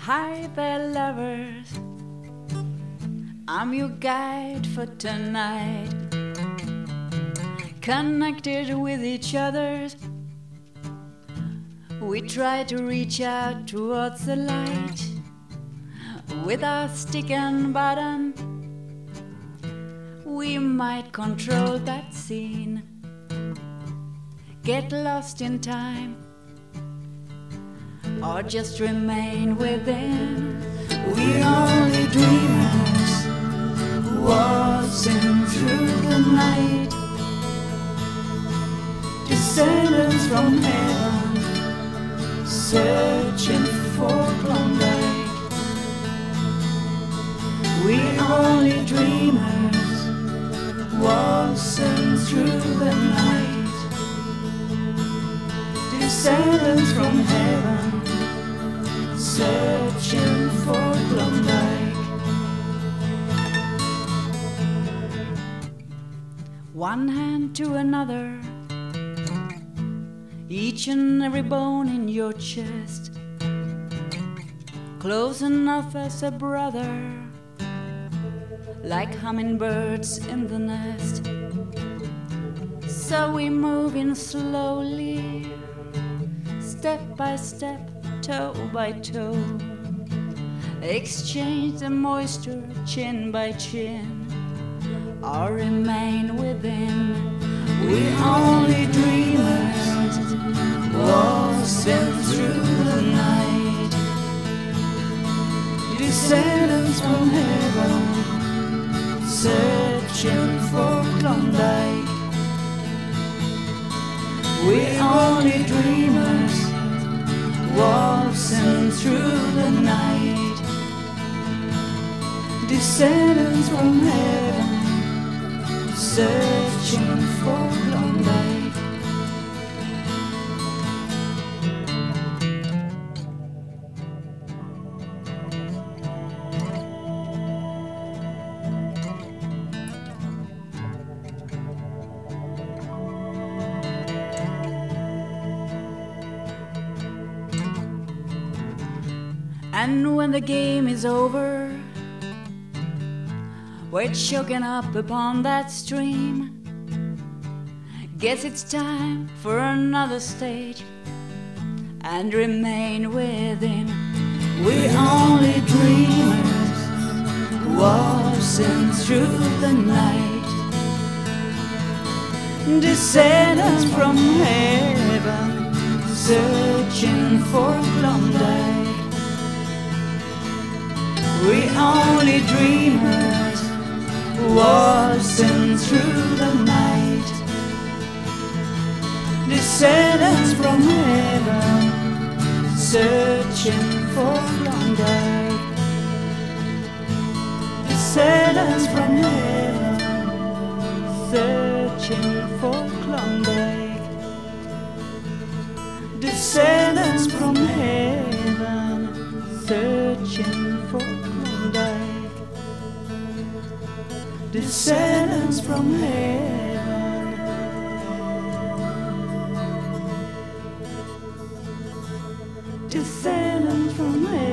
Hi there, lovers. I'm your guide for tonight. Connected with each other, we try to reach out towards the light. With our stick and button, we might control that scene. Get lost in time, or just remain within. We're only dreamers, waltzing through the night. Descendants from heaven, searching for Klondike. We're only dreamers, waltzing through the night. Descendants from heaven, searching for Klondike. One hand to another, each and every bone in your chest, close enough as a brother, like hummingbirds in the nest. So we move in slowly, step by step, toe by toe, exchange the moisture chin by chin, or remain within. We're only dreamers, waltzing through the night. Descendants from heaven, searching for Klondike. We're only dreamers, waltzing through the night. Descendants from heaven, searching for Klondike. And when the game is over, we're choking up upon that stream. Guess it's time for another stage, and remain within. We're only dreamers, waltzing through the night. Descendants from heaven, searching for Klondike. We're only dreamers, waltzing through the night. Descendants from heaven, searching for Klondike. Descendants from heaven, searching for Klondike. Descendants from heaven, searching for Klondike. Descendants from heaven, descendants from heaven.